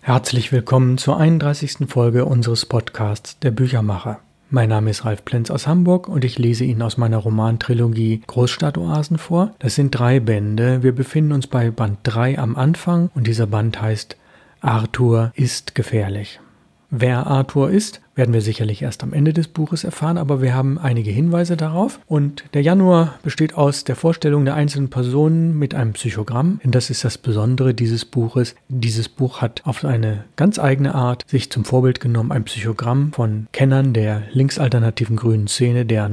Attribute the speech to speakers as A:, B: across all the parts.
A: Herzlich willkommen zur 31. Folge unseres Podcasts Der Büchermacher. Mein Name ist Ralf Plenz aus Hamburg und ich lese Ihnen aus meiner Romantrilogie Großstadtoasen vor. Das sind 3 Bände. Wir befinden uns bei Band 3 am Anfang und dieser Band heißt Arthur ist gefährlich. Wer Arthur ist, werden wir sicherlich erst am Ende des Buches erfahren, aber wir haben einige Hinweise darauf. Und der Januar besteht aus der Vorstellung der einzelnen Personen mit einem Psychogramm. Denn das ist das Besondere dieses Buches. Dieses Buch hat auf eine ganz eigene Art sich zum Vorbild genommen, ein Psychogramm von Kennern der linksalternativen grünen Szene der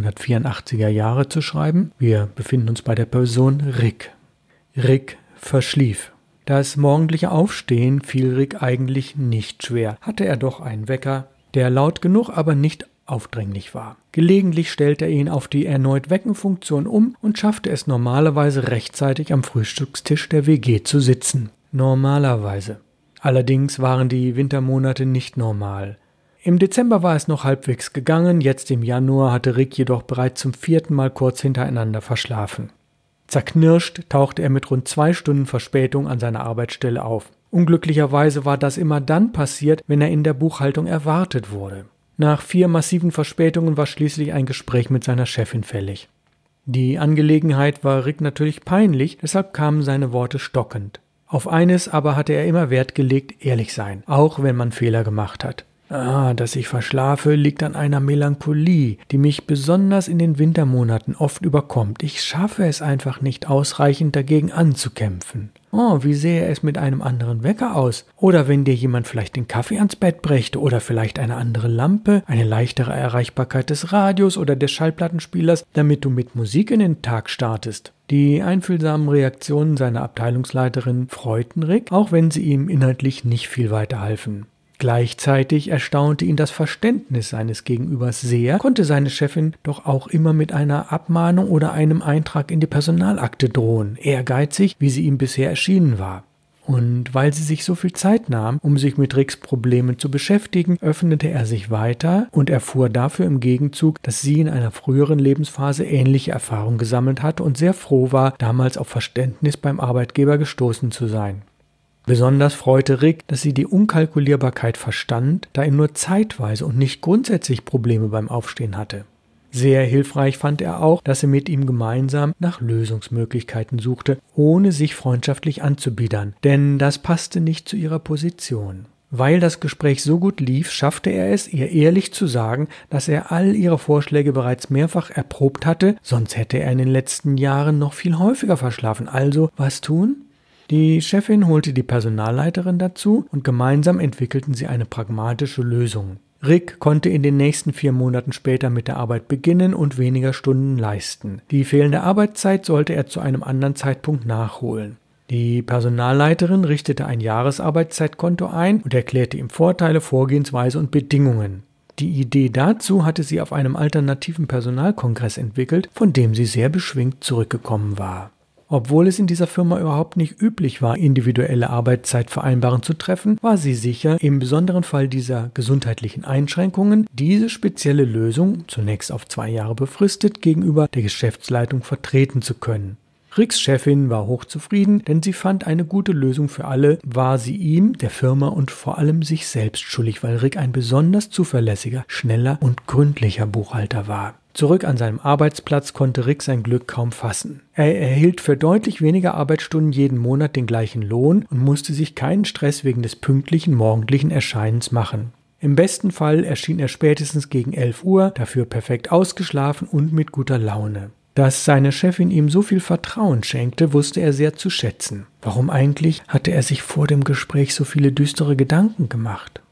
A: 1984er Jahre zu schreiben. Wir befinden uns bei der Person Rick. Rick verschlief. Das morgendliche Aufstehen fiel Rick eigentlich nicht schwer, hatte er doch einen Wecker, der laut genug, aber nicht aufdringlich war. Gelegentlich stellte er ihn auf die erneut Wecken-Funktion um und schaffte es normalerweise rechtzeitig am Frühstückstisch der WG zu sitzen. Normalerweise. Allerdings waren die Wintermonate nicht normal. Im Dezember war es noch halbwegs gegangen, jetzt im Januar hatte Rick jedoch bereits zum 4. Mal kurz hintereinander verschlafen. Zerknirscht tauchte er mit rund 2 Stunden Verspätung an seiner Arbeitsstelle auf. Unglücklicherweise war das immer dann passiert, wenn er in der Buchhaltung erwartet wurde. Nach 4 massiven Verspätungen war schließlich ein Gespräch mit seiner Chefin fällig. Die Angelegenheit war Rick natürlich peinlich, deshalb kamen seine Worte stockend. Auf eines aber hatte er immer Wert gelegt: ehrlich sein, auch wenn man Fehler gemacht hat. Dass ich verschlafe, liegt an einer Melancholie, die mich besonders in den Wintermonaten oft überkommt. Ich schaffe es einfach nicht ausreichend, dagegen anzukämpfen. Wie sähe es mit einem anderen Wecker aus? Oder wenn dir jemand vielleicht den Kaffee ans Bett brächte oder vielleicht eine andere Lampe, eine leichtere Erreichbarkeit des Radios oder des Schallplattenspielers, damit du mit Musik in den Tag startest. Die einfühlsamen Reaktionen seiner Abteilungsleiterin freuten Rick, auch wenn sie ihm inhaltlich nicht viel weiterhalfen. Gleichzeitig erstaunte ihn das Verständnis seines Gegenübers sehr, konnte seine Chefin doch auch immer mit einer Abmahnung oder einem Eintrag in die Personalakte drohen, ehrgeizig, wie sie ihm bisher erschienen war. Und weil sie sich so viel Zeit nahm, um sich mit Ricks Problemen zu beschäftigen, öffnete er sich weiter und erfuhr dafür im Gegenzug, dass sie in einer früheren Lebensphase ähnliche Erfahrungen gesammelt hatte und sehr froh war, damals auf Verständnis beim Arbeitgeber gestoßen zu sein. Besonders freute Rick, dass sie die Unkalkulierbarkeit verstand, da er nur zeitweise und nicht grundsätzlich Probleme beim Aufstehen hatte. Sehr hilfreich fand er auch, dass sie mit ihm gemeinsam nach Lösungsmöglichkeiten suchte, ohne sich freundschaftlich anzubiedern, denn das passte nicht zu ihrer Position. Weil das Gespräch so gut lief, schaffte er es, ihr ehrlich zu sagen, dass er all ihre Vorschläge bereits mehrfach erprobt hatte, sonst hätte er in den letzten Jahren noch viel häufiger verschlafen. Also, was tun? Die Chefin holte die Personalleiterin dazu und gemeinsam entwickelten sie eine pragmatische Lösung. Rick konnte in den nächsten 4 Monaten später mit der Arbeit beginnen und weniger Stunden leisten. Die fehlende Arbeitszeit sollte er zu einem anderen Zeitpunkt nachholen. Die Personalleiterin richtete ein Jahresarbeitszeitkonto ein und erklärte ihm Vorteile, Vorgehensweise und Bedingungen. Die Idee dazu hatte sie auf einem alternativen Personalkongress entwickelt, von dem sie sehr beschwingt zurückgekommen war. Obwohl es in dieser Firma überhaupt nicht üblich war, individuelle Arbeitszeitvereinbarungen zu treffen, war sie sicher, im besonderen Fall dieser gesundheitlichen Einschränkungen, diese spezielle Lösung, zunächst auf 2 Jahre befristet, gegenüber der Geschäftsleitung vertreten zu können. Ricks Chefin war hochzufrieden, denn sie fand eine gute Lösung für alle, war sie ihm, der Firma und vor allem sich selbst schuldig, weil Rick ein besonders zuverlässiger, schneller und gründlicher Buchhalter war. Zurück an seinem Arbeitsplatz konnte Rick sein Glück kaum fassen. Er erhielt für deutlich weniger Arbeitsstunden jeden Monat den gleichen Lohn und musste sich keinen Stress wegen des pünktlichen morgendlichen Erscheinens machen. Im besten Fall erschien er spätestens gegen 11 Uhr, dafür perfekt ausgeschlafen und mit guter Laune. Dass seine Chefin ihm so viel Vertrauen schenkte, wusste er sehr zu schätzen. Warum eigentlich hatte er sich vor dem Gespräch so viele düstere Gedanken gemacht?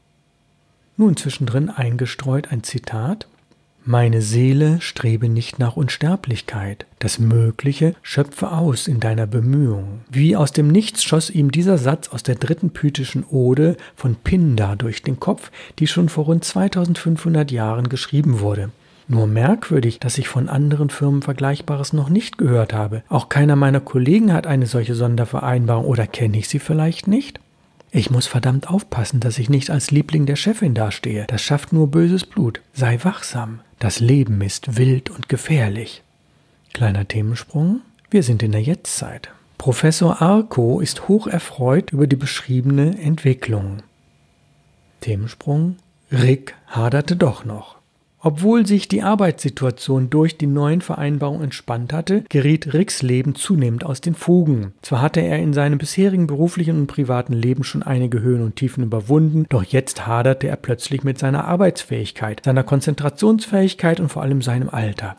A: Nun zwischendrin eingestreut ein Zitat: Meine Seele strebe nicht nach Unsterblichkeit. Das Mögliche schöpfe aus in deiner Bemühung. Wie aus dem Nichts schoss ihm dieser Satz aus der 3. pythischen Ode von Pindar durch den Kopf, die schon vor rund 2500 Jahren geschrieben wurde. Nur merkwürdig, dass ich von anderen Firmen Vergleichbares noch nicht gehört habe. Auch keiner meiner Kollegen hat eine solche Sondervereinbarung, oder kenne ich sie vielleicht nicht? Ich muss verdammt aufpassen, dass ich nicht als Liebling der Chefin dastehe. Das schafft nur böses Blut. Sei wachsam. Das Leben ist wild und gefährlich. Kleiner Themensprung. Wir sind in der Jetztzeit. Professor Arco ist hoch erfreut über die beschriebene Entwicklung. Themensprung: Rick haderte doch noch. Obwohl sich die Arbeitssituation durch die neuen Vereinbarungen entspannt hatte, geriet Ricks Leben zunehmend aus den Fugen. Zwar hatte er in seinem bisherigen beruflichen und privaten Leben schon einige Höhen und Tiefen überwunden, doch jetzt haderte er plötzlich mit seiner Arbeitsfähigkeit, seiner Konzentrationsfähigkeit und vor allem seinem Alter.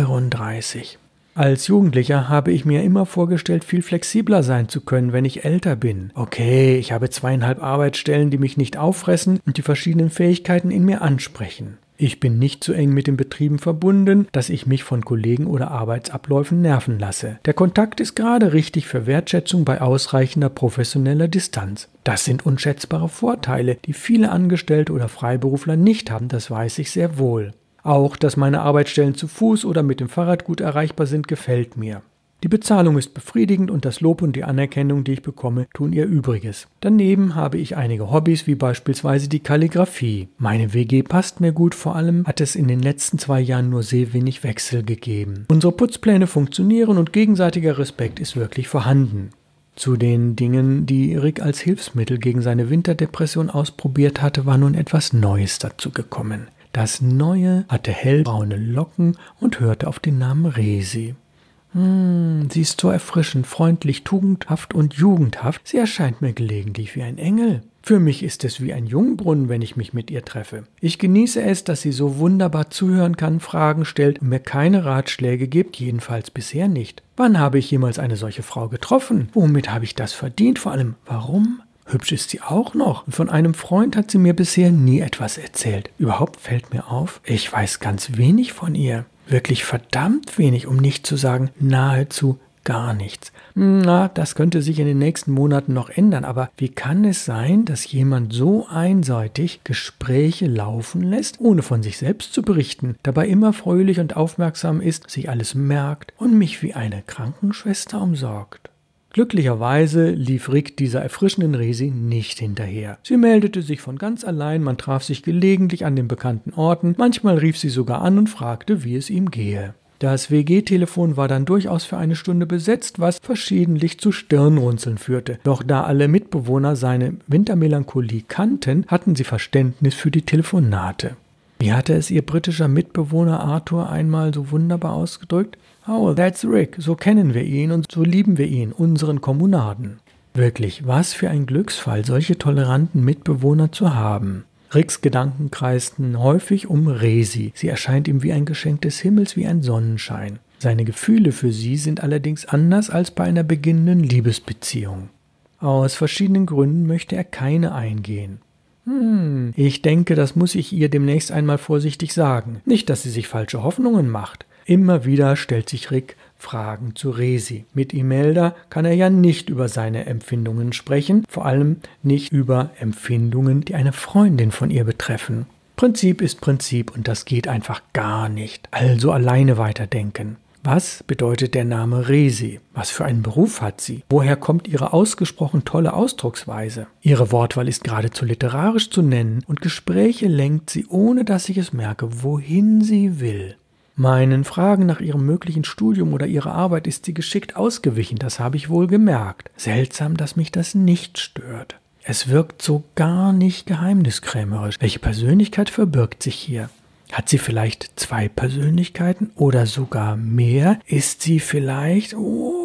A: 34. Als Jugendlicher habe ich mir immer vorgestellt, viel flexibler sein zu können, wenn ich älter bin. Okay, ich habe 2,5 Arbeitsstellen, die mich nicht auffressen und die verschiedenen Fähigkeiten in mir ansprechen. Ich bin nicht so eng mit den Betrieben verbunden, dass ich mich von Kollegen oder Arbeitsabläufen nerven lasse. Der Kontakt ist gerade richtig für Wertschätzung bei ausreichender professioneller Distanz. Das sind unschätzbare Vorteile, die viele Angestellte oder Freiberufler nicht haben, das weiß ich sehr wohl. Auch, dass meine Arbeitsstellen zu Fuß oder mit dem Fahrrad gut erreichbar sind, gefällt mir. Die Bezahlung ist befriedigend und das Lob und die Anerkennung, die ich bekomme, tun ihr Übriges. Daneben habe ich einige Hobbys, wie beispielsweise die Kalligraphie. Meine WG passt mir gut, vor allem hat es in den letzten 2 Jahren nur sehr wenig Wechsel gegeben. Unsere Putzpläne funktionieren und gegenseitiger Respekt ist wirklich vorhanden. Zu den Dingen, die Rick als Hilfsmittel gegen seine Winterdepression ausprobiert hatte, war nun etwas Neues dazu gekommen. Das Neue hatte hellbraune Locken und hörte auf den Namen Resi. Sie ist so erfrischend, freundlich, tugendhaft und jugendhaft. Sie erscheint mir gelegentlich wie ein Engel. Für mich ist es wie ein Jungbrunnen, wenn ich mich mit ihr treffe. Ich genieße es, dass sie so wunderbar zuhören kann, Fragen stellt und mir keine Ratschläge gibt, jedenfalls bisher nicht. Wann habe ich jemals eine solche Frau getroffen? Womit habe ich das verdient? Vor allem, warum? Hübsch ist sie auch noch. Und von einem Freund hat sie mir bisher nie etwas erzählt. Überhaupt fällt mir auf, ich weiß ganz wenig von ihr. Wirklich verdammt wenig, um nicht zu sagen nahezu gar nichts. Na, das könnte sich in den nächsten Monaten noch ändern, aber wie kann es sein, dass jemand so einseitig Gespräche laufen lässt, ohne von sich selbst zu berichten, dabei immer fröhlich und aufmerksam ist, sich alles merkt und mich wie eine Krankenschwester umsorgt? Glücklicherweise lief Rick dieser erfrischenden Resi nicht hinterher. Sie meldete sich von ganz allein, man traf sich gelegentlich an den bekannten Orten, manchmal rief sie sogar an und fragte, wie es ihm gehe. Das WG-Telefon war dann durchaus für eine Stunde besetzt, was verschiedentlich zu Stirnrunzeln führte. Doch da alle Mitbewohner seine Wintermelancholie kannten, hatten sie Verständnis für die Telefonate. Wie hatte es ihr britischer Mitbewohner Arthur einmal so wunderbar ausgedrückt? Oh, that's Rick, so kennen wir ihn und so lieben wir ihn, unseren Kommunaden. Wirklich, was für ein Glücksfall, solche toleranten Mitbewohner zu haben. Ricks Gedanken kreisten häufig um Resi. Sie erscheint ihm wie ein Geschenk des Himmels, wie ein Sonnenschein. Seine Gefühle für sie sind allerdings anders als bei einer beginnenden Liebesbeziehung. Aus verschiedenen Gründen möchte er keine eingehen. Ich denke, das muss ich ihr demnächst einmal vorsichtig sagen. Nicht, dass sie sich falsche Hoffnungen macht. Immer wieder stellt sich Rick Fragen zu Resi. Mit Imelda kann er ja nicht über seine Empfindungen sprechen, vor allem nicht über Empfindungen, die eine Freundin von ihr betreffen. Prinzip ist Prinzip und das geht einfach gar nicht. Also alleine weiterdenken. Was bedeutet der Name Resi? Was für einen Beruf hat sie? Woher kommt ihre ausgesprochen tolle Ausdrucksweise? Ihre Wortwahl ist geradezu literarisch zu nennen und Gespräche lenkt sie, ohne dass ich es merke, wohin sie will. Meinen Fragen nach ihrem möglichen Studium oder ihrer Arbeit ist sie geschickt ausgewichen, das habe ich wohl gemerkt. Seltsam, dass mich das nicht stört. Es wirkt so gar nicht geheimniskrämerisch. Welche Persönlichkeit verbirgt sich hier? Hat sie vielleicht 2 Persönlichkeiten oder sogar mehr? Ist sie vielleicht...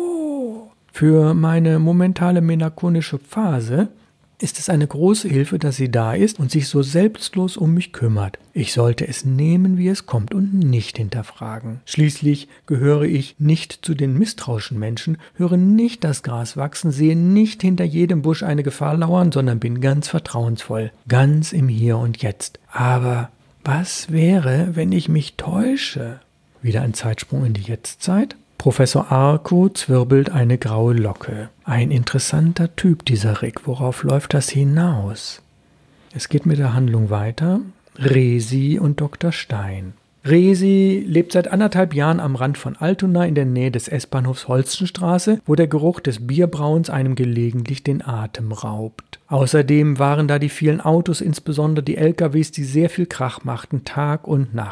A: Für meine momentane melancholische Phase ist es eine große Hilfe, dass sie da ist und sich so selbstlos um mich kümmert. Ich sollte es nehmen, wie es kommt und nicht hinterfragen. Schließlich gehöre ich nicht zu den misstrauischen Menschen, höre nicht das Gras wachsen, sehe nicht hinter jedem Busch eine Gefahr lauern, sondern bin ganz vertrauensvoll, ganz im Hier und Jetzt. Aber was wäre, wenn ich mich täusche? Wieder ein Zeitsprung in die Jetztzeit. Professor Arco zwirbelt eine graue Locke. Ein interessanter Typ, dieser Rick. Worauf läuft das hinaus? Es geht mit der Handlung weiter. Resi und Dr. Stein. Resi lebt seit 1,5 Jahren am Rand von Altona in der Nähe des S-Bahnhofs Holstenstraße, wo der Geruch des Bierbrauens einem gelegentlich den Atem raubt. Außerdem waren da die vielen Autos, insbesondere die LKWs, die sehr viel Krach machten, Tag und Nacht.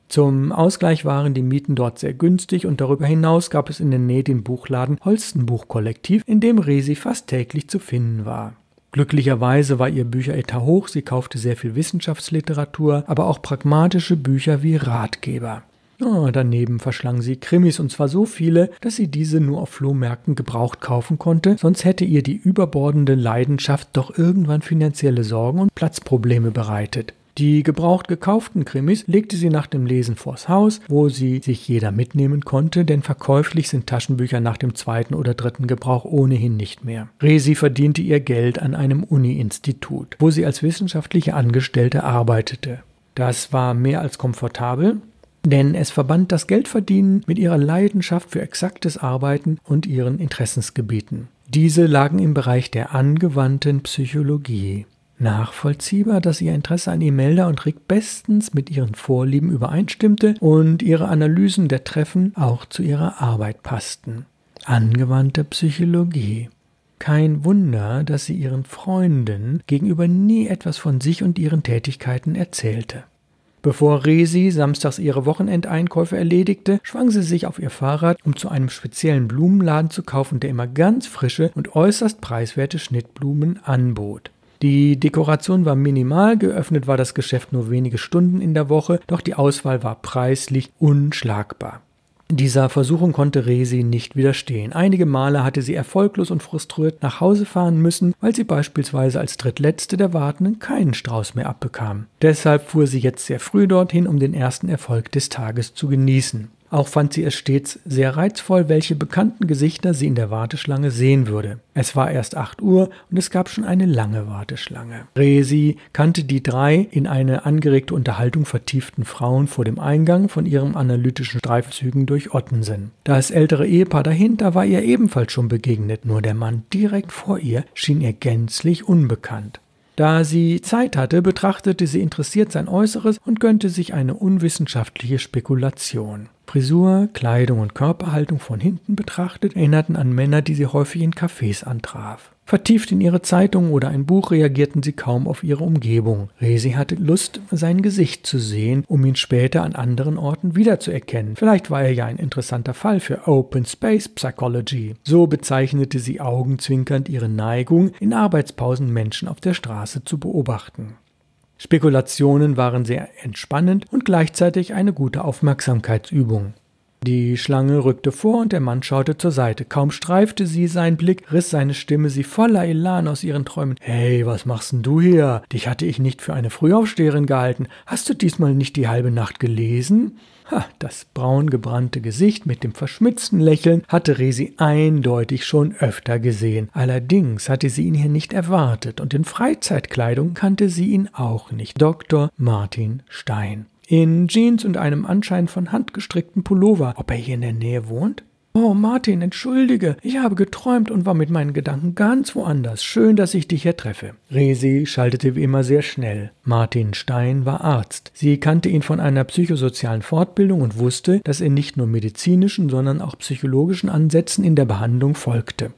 A: Zum Ausgleich waren die Mieten dort sehr günstig und darüber hinaus gab es in der Nähe den Buchladen Holstenbuch-Kollektiv, in dem Resi fast täglich zu finden war. Glücklicherweise war ihr Bücheretat hoch, sie kaufte sehr viel Wissenschaftsliteratur, aber auch pragmatische Bücher wie Ratgeber. Daneben verschlang sie Krimis, und zwar so viele, dass sie diese nur auf Flohmärkten gebraucht kaufen konnte, sonst hätte ihr die überbordende Leidenschaft doch irgendwann finanzielle Sorgen und Platzprobleme bereitet. Die gebraucht gekauften Krimis legte sie nach dem Lesen vors Haus, wo sie sich jeder mitnehmen konnte, denn verkäuflich sind Taschenbücher nach dem 2. oder 3. Gebrauch ohnehin nicht mehr. Resi verdiente ihr Geld an einem Uni-Institut, wo sie als wissenschaftliche Angestellte arbeitete. Das war mehr als komfortabel, denn es verband das Geldverdienen mit ihrer Leidenschaft für exaktes Arbeiten und ihren Interessensgebieten. Diese lagen im Bereich der angewandten Psychologie. Nachvollziehbar, dass ihr Interesse an Imelda und Rick bestens mit ihren Vorlieben übereinstimmte und ihre Analysen der Treffen auch zu ihrer Arbeit passten. Angewandte Psychologie. Kein Wunder, dass sie ihren Freunden gegenüber nie etwas von sich und ihren Tätigkeiten erzählte. Bevor Resi samstags ihre Wochenendeinkäufe erledigte, schwang sie sich auf ihr Fahrrad, um zu einem speziellen Blumenladen zu kaufen, der immer ganz frische und äußerst preiswerte Schnittblumen anbot. Die Dekoration war minimal, geöffnet war das Geschäft nur wenige Stunden in der Woche, doch die Auswahl war preislich unschlagbar. Dieser Versuchung konnte Resi nicht widerstehen. Einige Male hatte sie erfolglos und frustriert nach Hause fahren müssen, weil sie beispielsweise als Drittletzte der Wartenden keinen Strauß mehr abbekam. Deshalb fuhr sie jetzt sehr früh dorthin, um den ersten Erfolg des Tages zu genießen. Auch fand sie es stets sehr reizvoll, welche bekannten Gesichter sie in der Warteschlange sehen würde. Es war erst 8 Uhr und es gab schon eine lange Warteschlange. Resi kannte die 3 in eine angeregte Unterhaltung vertieften Frauen vor dem Eingang von ihren analytischen Streifzügen durch Ottensen. Das ältere Ehepaar dahinter war ihr ebenfalls schon begegnet, nur der Mann direkt vor ihr schien ihr gänzlich unbekannt. Da sie Zeit hatte, betrachtete sie interessiert sein Äußeres und gönnte sich eine unwissenschaftliche Spekulation. Frisur, Kleidung und Körperhaltung von hinten betrachtet erinnerten an Männer, die sie häufig in Cafés antraf. Vertieft in ihre Zeitung oder ein Buch reagierten sie kaum auf ihre Umgebung. Resi hatte Lust, sein Gesicht zu sehen, um ihn später an anderen Orten wiederzuerkennen. Vielleicht war er ja ein interessanter Fall für Open Space Psychology. So bezeichnete sie augenzwinkernd ihre Neigung, in Arbeitspausen Menschen auf der Straße zu beobachten. Spekulationen waren sehr entspannend und gleichzeitig eine gute Aufmerksamkeitsübung. Die Schlange rückte vor und der Mann schaute zur Seite. Kaum streifte sie sein Blick, riss seine Stimme sie voller Elan aus ihren Träumen. »Hey, was machst denn du hier? Dich hatte ich nicht für eine Frühaufsteherin gehalten. Hast du diesmal nicht die halbe Nacht gelesen?« Das braungebrannte Gesicht mit dem verschmitzten Lächeln hatte Resi eindeutig schon öfter gesehen. Allerdings hatte sie ihn hier nicht erwartet und in Freizeitkleidung kannte sie ihn auch nicht. Dr. Martin Stein. In Jeans und einem anscheinend von Hand gestrickten Pullover. Ob er hier in der Nähe wohnt? »Oh, Martin, entschuldige, ich habe geträumt und war mit meinen Gedanken ganz woanders. Schön, dass ich dich hier treffe.« Resi schaltete wie immer sehr schnell. Martin Stein war Arzt. Sie kannte ihn von einer psychosozialen Fortbildung und wusste, dass er nicht nur medizinischen, sondern auch psychologischen Ansätzen in der Behandlung folgte.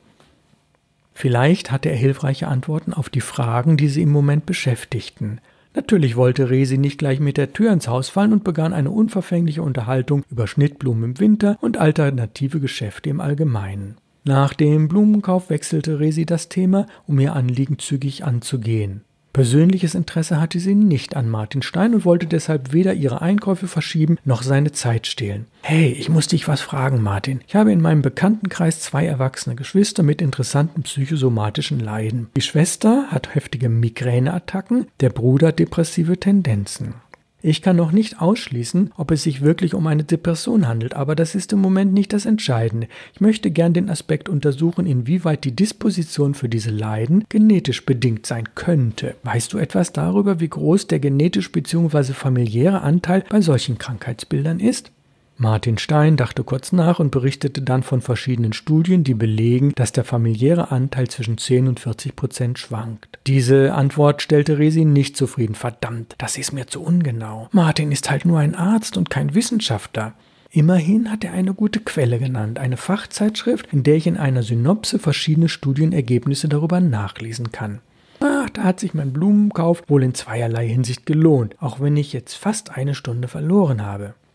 A: Vielleicht hatte er hilfreiche Antworten auf die Fragen, die sie im Moment beschäftigten. Natürlich wollte Resi nicht gleich mit der Tür ins Haus fallen und begann eine unverfängliche Unterhaltung über Schnittblumen im Winter und alternative Geschäfte im Allgemeinen. Nach dem Blumenkauf wechselte Resi das Thema, um ihr Anliegen zügig anzugehen. Persönliches Interesse hatte sie nicht an Martin Stein und wollte deshalb weder ihre Einkäufe verschieben noch seine Zeit stehlen. »Hey, ich muss dich was fragen, Martin. Ich habe in meinem Bekanntenkreis 2 erwachsene Geschwister mit interessanten psychosomatischen Leiden. Die Schwester hat heftige Migräneattacken, der Bruder depressive Tendenzen. Ich kann noch nicht ausschließen, ob es sich wirklich um eine Depression handelt, aber das ist im Moment nicht das Entscheidende. Ich möchte gern den Aspekt untersuchen, inwieweit die Disposition für diese Leiden genetisch bedingt sein könnte. Weißt du etwas darüber, wie groß der genetisch bzw. familiäre Anteil bei solchen Krankheitsbildern ist?« Martin Stein dachte kurz nach und berichtete dann von verschiedenen Studien, die belegen, dass der familiäre Anteil zwischen 10 und 40% schwankt. Diese Antwort stellte Resi nicht zufrieden. »Verdammt, das ist mir zu ungenau. Martin ist halt nur ein Arzt und kein Wissenschaftler.« Immerhin hat er eine gute Quelle genannt, eine Fachzeitschrift, in der ich in einer Synopse verschiedene Studienergebnisse darüber nachlesen kann. Da hat sich mein Blumenkauf wohl in zweierlei Hinsicht gelohnt, auch wenn ich jetzt fast eine Stunde verloren habe.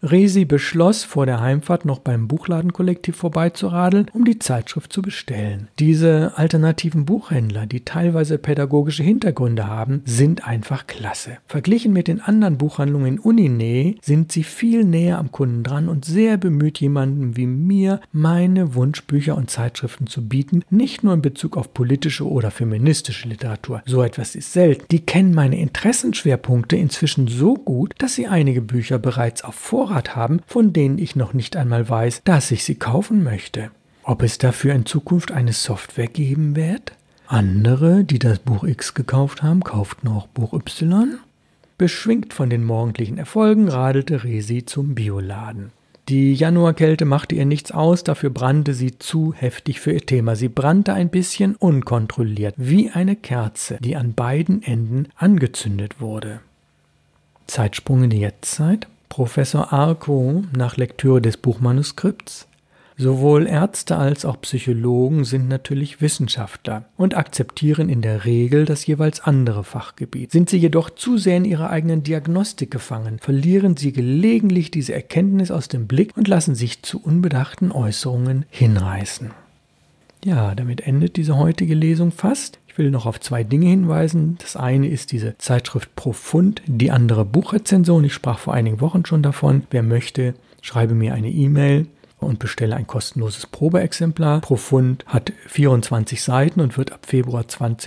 A: Resi beschloss, vor der Heimfahrt noch beim Buchladenkollektiv vorbeizuradeln, um die Zeitschrift zu bestellen. Diese alternativen Buchhändler, die teilweise pädagogische Hintergründe haben, sind einfach klasse. Verglichen mit den anderen Buchhandlungen in Uninähe sind sie viel näher am Kunden dran und sehr bemüht, jemandem wie mir meine Wunschbücher und Zeitschriften zu bieten, nicht nur in Bezug auf politische oder feministische Literatur. So etwas ist selten. Die kennen meine Interessenschwerpunkte inzwischen so gut, dass sie einige Bücher bereits auf Vorrat haben, von denen ich noch nicht einmal weiß, dass ich sie kaufen möchte. Ob es dafür in Zukunft eine Software geben wird? Andere, die das Buch X gekauft haben, kauften auch Buch Y? Beschwingt von den morgendlichen Erfolgen radelte Resi zum Bioladen. Die Januarkälte machte ihr nichts aus, dafür brannte sie zu heftig für ihr Thema. Sie brannte ein bisschen unkontrolliert, wie eine Kerze, die an beiden Enden angezündet wurde. Zeitsprung in die Jetztzeit. Professor Arco nach Lektüre des Buchmanuskripts. Sowohl Ärzte als auch Psychologen sind natürlich Wissenschaftler und akzeptieren in der Regel das jeweils andere Fachgebiet. Sind sie jedoch zu sehr in ihrer eigenen Diagnostik gefangen, verlieren sie gelegentlich diese Erkenntnis aus dem Blick und lassen sich zu unbedachten Äußerungen hinreißen. Ja, damit endet diese heutige Lesung fast. Ich will noch auf 2 Dinge hinweisen. Das eine ist diese Zeitschrift Profund, die andere Buchrezension. Ich sprach vor einigen Wochen schon davon. Wer möchte, schreibe mir eine E-Mail und bestelle ein kostenloses Probeexemplar. Profund hat 24 Seiten und wird ab Februar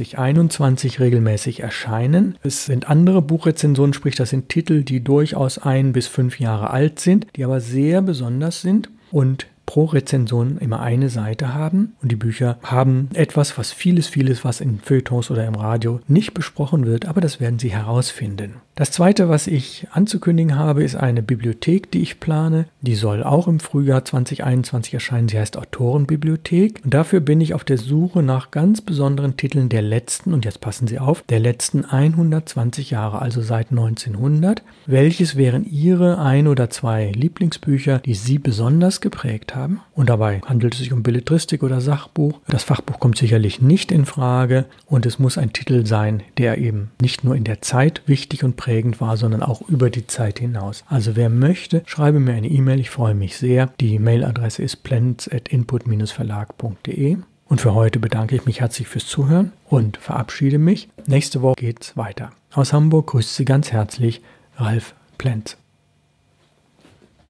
A: 2021 regelmäßig erscheinen. Es sind andere Buchrezensionen, sprich das sind Titel, die durchaus 1 bis 5 Jahre alt sind, die aber sehr besonders sind und pro Rezension immer eine Seite haben und die Bücher haben etwas, was vieles, was in Feuilletons oder im Radio nicht besprochen wird, aber das werden Sie herausfinden. Das zweite, was ich anzukündigen habe, ist eine Bibliothek, die ich plane. Die soll auch im Frühjahr 2021 erscheinen. Sie heißt Autorenbibliothek und dafür bin ich auf der Suche nach ganz besonderen Titeln der letzten, und jetzt passen Sie auf, der letzten 120 Jahre, also seit 1900. Welches wären Ihre 1 oder 2 Lieblingsbücher, die Sie besonders geprägt haben? Und dabei handelt es sich um Belletristik oder Sachbuch. Das Fachbuch kommt sicherlich nicht in Frage und es muss ein Titel sein, der eben nicht nur in der Zeit wichtig und prägend war, sondern auch über die Zeit hinaus. Also wer möchte, schreibe mir eine E-Mail, ich freue mich sehr. Die Mailadresse ist plentz@input-verlag.de. Und für heute bedanke ich mich herzlich fürs Zuhören und verabschiede mich. Nächste Woche geht's weiter. Aus Hamburg grüßt Sie ganz herzlich Ralf Plentz.